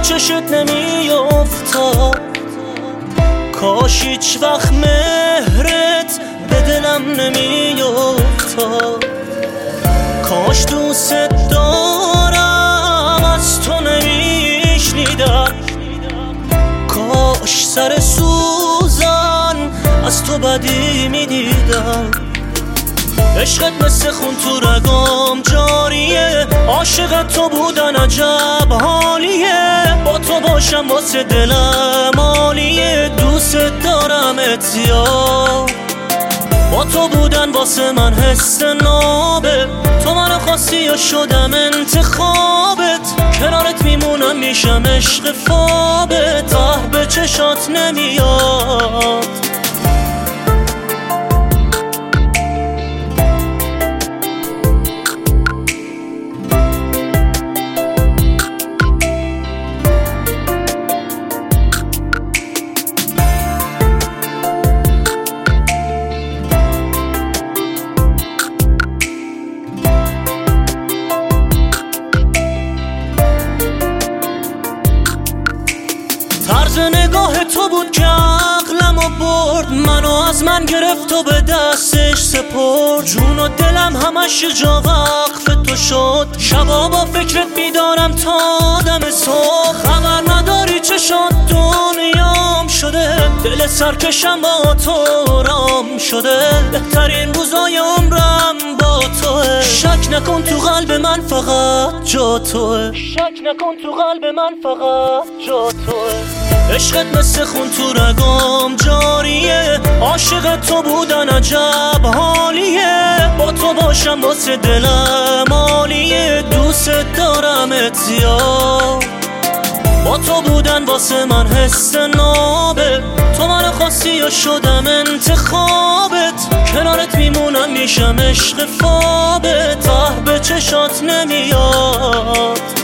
چشت نمیافتاد، کاش هیچ وقت مهرت به دلم نمیافتاد، کاش دوست دارم از تو نمیشنیدم، کاش سر سوزن از تو بدی میدیدم. عشقت مثل خون تو رگام جاریه، عاشق تو بودن عجب حالیه، با تو باشم واسه دلم عالیه، دوست دارم زیاد، با تو بودن واسه من حس نابه، تو منو خواستی یا شدم انتخابت، کنارت میمونم میشم عشق فابت، به چشات نمیاد. طرز نگاه تو بود که عقلمو برد، منو از من گرفت و به دستش سپرد، جون و دلم همش جا وقف تو شد، شبا با فکرت بیدارم تا دم صبح، خبر نداری چشات دنیام شده، دل سرکشم با تو رام شده، بهترین روزای عمرم با توه، شک نکن تو قلب من فقط جا توه، شک نکن تو قلب من فقط جا توه. عشقت مثل خون تو رگام جاریه، عاشق تو بودن عجب حالیه، با تو باشم واسه دلم عالیه، دوست دارم زیاد، با تو بودن واسه من حس نابه، تو منو خواستی یا شدم انتخابت، کنارت میمونم میشم عشق فابت، به چشات نمیاد.